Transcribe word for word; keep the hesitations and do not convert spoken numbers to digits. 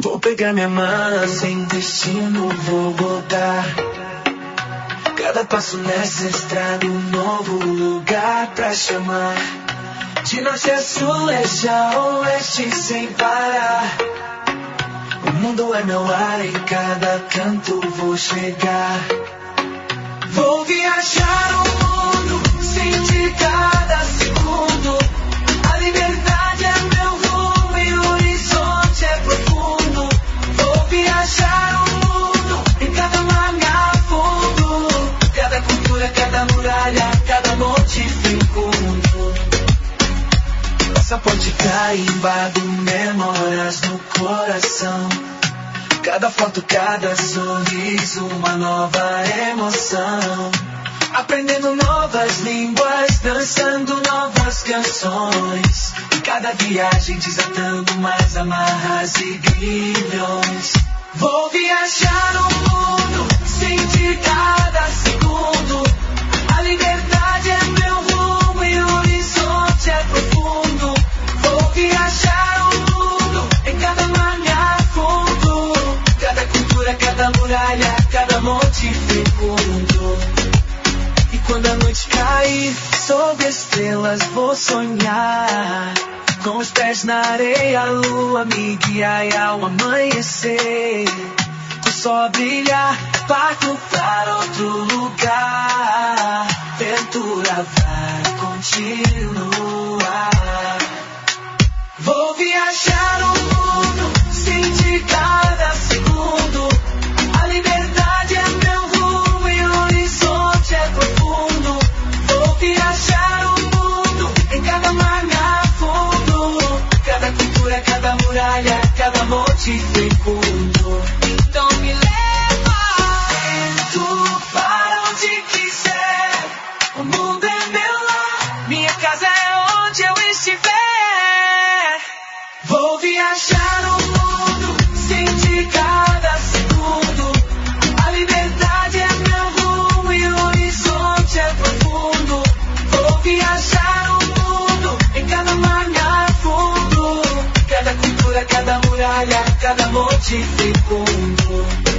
Vou pegar minha mala sem destino, vou voltar. Cada passo nessa estrada, um novo lugar pra chamar. De norte a sul, leste a oeste, sem parar. O mundo é meu ar, em cada canto vou chegar. Vou viajar o mundo, sentir cada segundo. A liberdade é meu rumo e o horizonte é profundo. Vou viajar o mundo, em cada mar fundo. Cada cultura, cada muralha, cada monte fecundo. Passaporte carimbado, memórias no coração. Cada foto, cada sorriso, uma nova emoção. Aprendendo novas línguas, dançando novas canções. Cada viagem desatando mais amarras e grilhões. Vou viajar o mundo, sentir cada segundo. A liberdade é meu rumo e o horizonte é profundo. Vou viajar o mundo, em cada mar fundo. Cada cultura, cada muralha, cada monte fecundo. E quando a noite cair, sob estrelas vou sonhar. Com os pés na areia, a lua me guiar ao amanhecer. O sol brilhar, parto para outro lugar. Ventura vai continuar. Vou viajar o mundo, sentir cada segundo. A liberdade é meu rumo e o horizonte é profundo. Vou viajar o mundo, em cada mar fundo. Cada cultura, cada muralha, cada monte fecundo. Então me leva, vento, para onde quiser. O mundo é meu lar, minha casa é onde eu estiver. Vou viajar o mundo, sentir cada segundo. A liberdade é meu rumo e o horizonte é profundo. Vou viajar o mundo, em cada mar fundo. Cada cultura, cada muralha, cada monte fecundo.